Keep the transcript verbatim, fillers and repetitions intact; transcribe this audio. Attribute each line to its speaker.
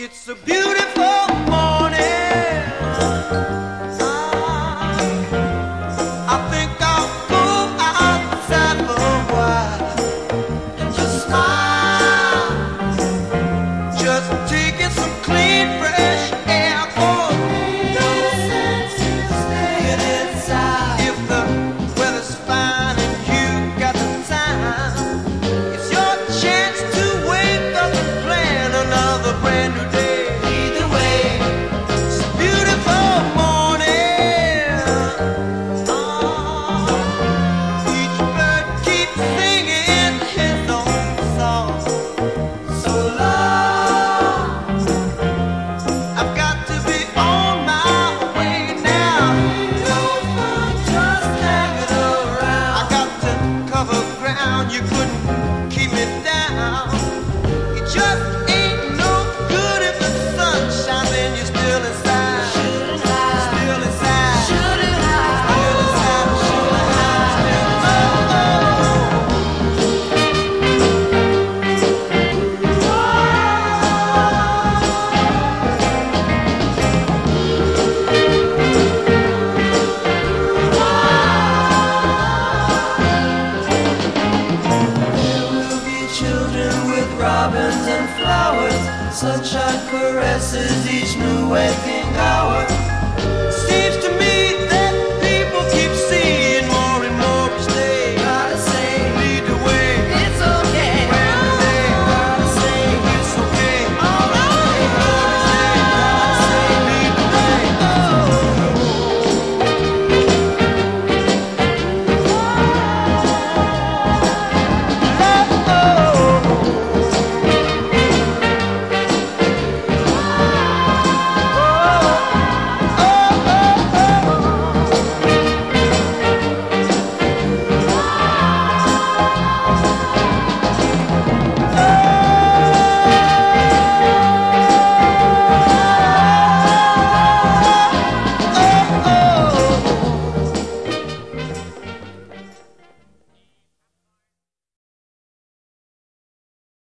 Speaker 1: It's a beautiful morning. I think I'll go outside for a while and just smile. Just taking some clean, fresh air. Oh, no sense in staying inside. If the weather's fine and you got the time, it's your chance to wake up and plan another brand new day. Either way, it's a beautiful morning. Oh, each bird keeps singing his own song. So long, I've got to be on my way now. No fun just hanging around. I got to cover ground. You couldn't keep me down. It just ain't no good if the sun shines and you're still inside. Still inside. Still inside. Still inside. Still There will be children with robins and flowers, sunshine caresses each new waking